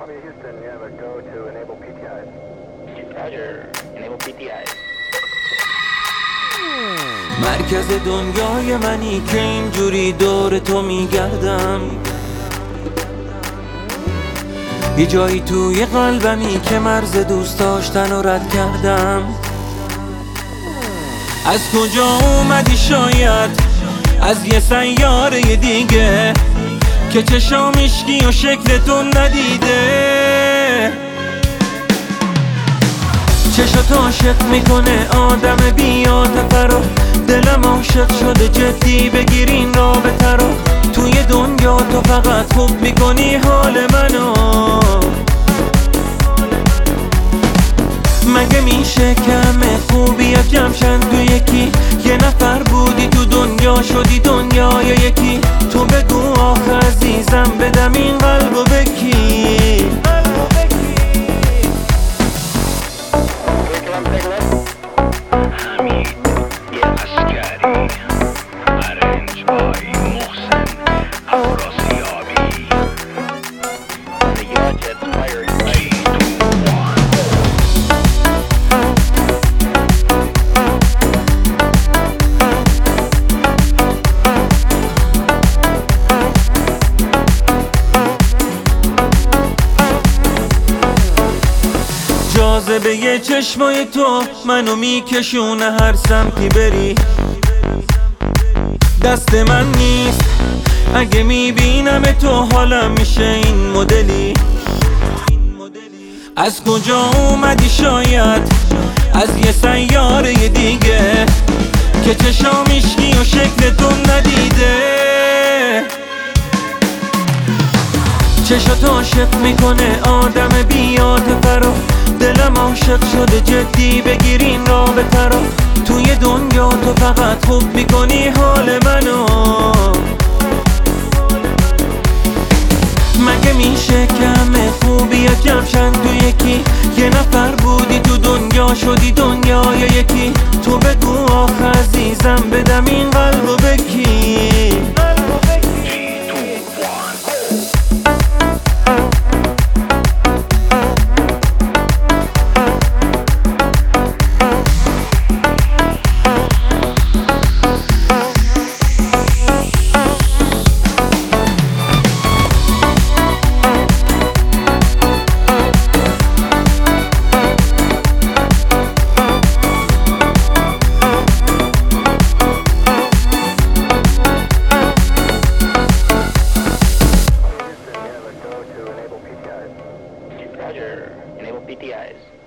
Columbia, Houston, you have a go to enable PTIs. Roger, enable PTIs. مرکز دنیای منی که اینجوری دور تو میگردم، یه جایی توی قلبمی که مرز دوست داشتن رو رد کردم. از کجا اومدی شاید از یه سیاره دیگه که چشام اشکی و شکلتون ندیده. چشات عاشق میکنه آدم بی‌عاطفه رو، دلم عاشق شده جدی بگیرین رابطه رو. توی دنیا تو فقط خوب میکنی حال منو، مگه میشه کمه خوبی ها جمشن تو یکی؟ یه نفر بودی تو دنیا شدی دنیا یا یکی؟ تو بگو آخه عزیزم بدم این قلبو بکی. جاذبه یه چشمای تو منو میکشونه هر سمتی بری. دست من نیست اگه میبینم تو حالم میشه این مدلی. از کجا اومدی شاید از یه سیاره دیگه که چشام اشکی و شکلتون ندیده. چشات عاشق میکنه آدم بی‌عاطفه رو، دلم عاشق شده جدی بگیرین رابطه رو. توی دنیا تو فقط خوب میکنی حال منو، مگه میشه کمه خوبی ها جمشن تو یکی؟ یه نفر بودی تو دنیا شدی دنیا یا یکی؟ تو بگو آخه عزیزم بدم این قلبو بکی. Roger, enable PTIs.